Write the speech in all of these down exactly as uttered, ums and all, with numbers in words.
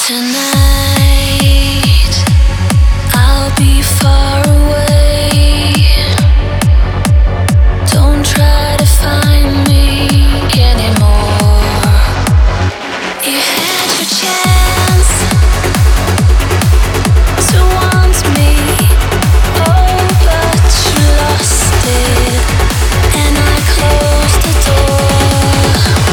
Tonight, I'll be far away. Don't try to find me anymore. You had your chance to want me, oh, but you lost it, and I closed the door.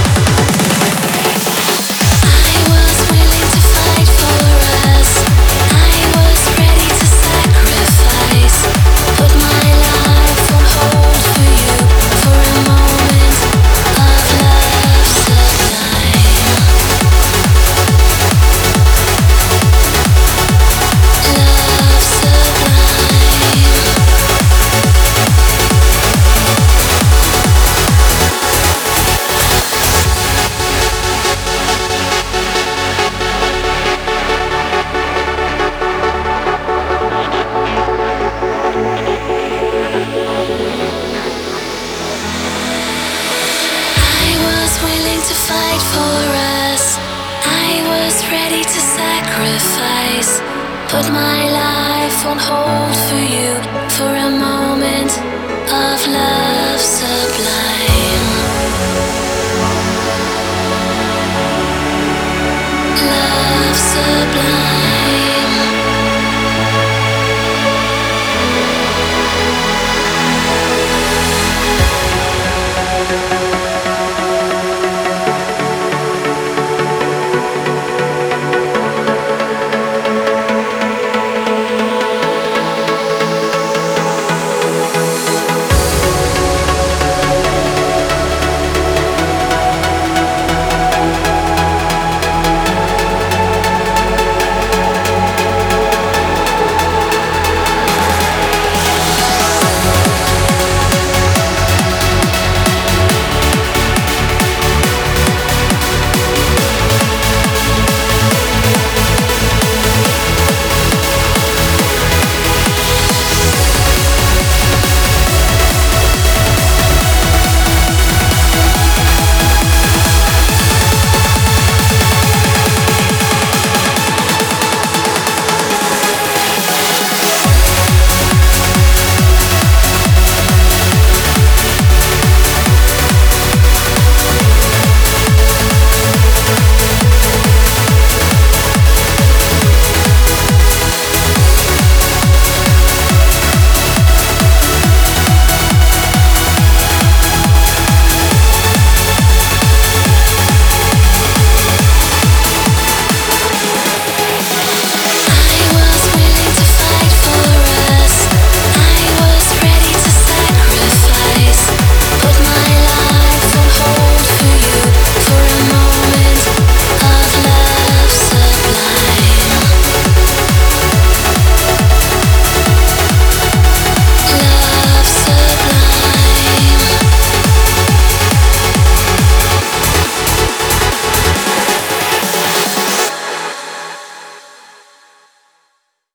I was willing to fight for us. I was ready to sacrifice. Put my life on hold for you, for a moment of love sublime. Love I was willing to fight for us. I was ready to sacrifice. Put my life on hold for you, for a moment of love.